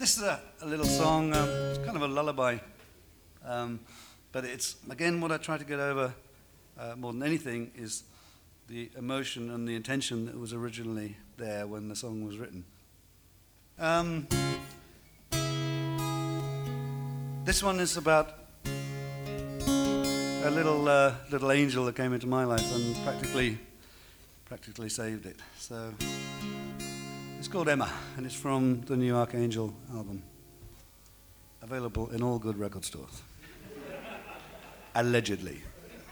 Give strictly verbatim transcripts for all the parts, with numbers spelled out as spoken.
This is a, a little song, um, it's kind of a lullaby, um, but it's, again, what I try to get over uh, more than anything is the emotion and the intention that was originally there when the song was written. Um, this one is about a little uh, little angel that came into my life and practically practically saved it. So it's called Emma, and it's from the new Archangel album, available in all good record stores. Allegedly.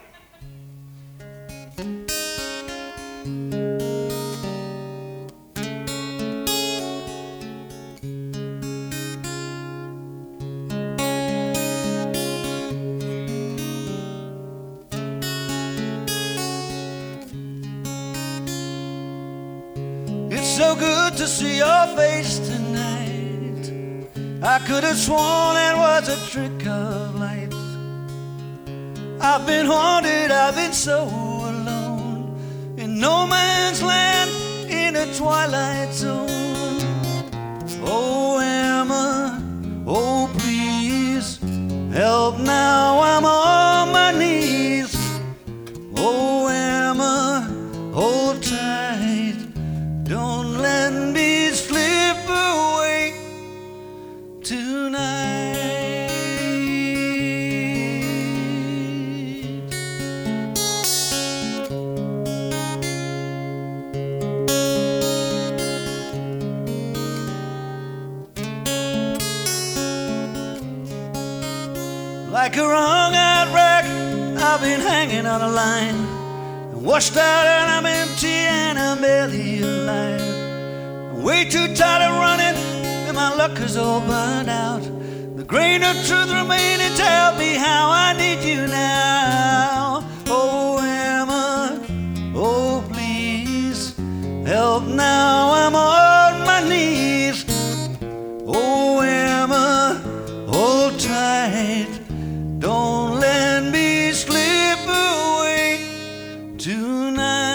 So good to see your face tonight. I could have sworn it was a trick of light. I've been haunted, I've been so alone, in no man's land, in a twilight zone. Oh Emma, oh please, help now, I'm on my knees. Oh Emma, hold tight, don't let me slip away tonight. Like a wrung-out rag, I've been hanging on a line, and washed out and I'm empty and I'm barely alive. Way too tired of running, and my luck is all burned out. The grain of truth remaining, tell me how I need you now. Oh Emma, oh please, help now, I'm on my knees. Oh Emma, hold tight, don't let me slip away tonight.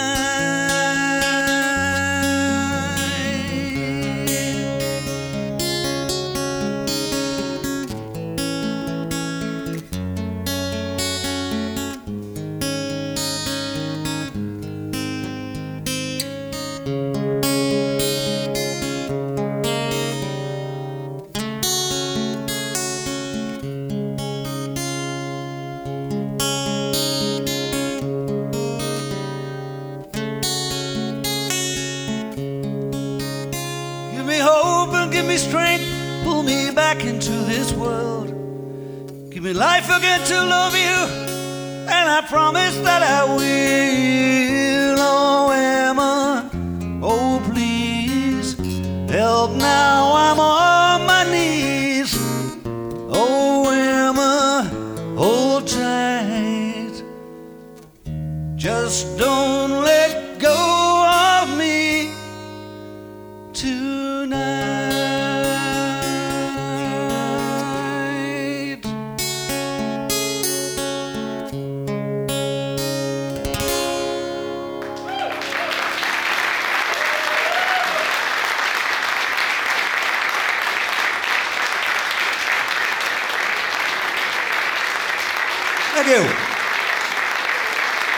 Give me hope and give me strength, pull me back into this world. Give me life again to love you, and I promise that I will. Oh Emma, oh please, help now, I'm on my knees. Oh Emma, hold tight, just don't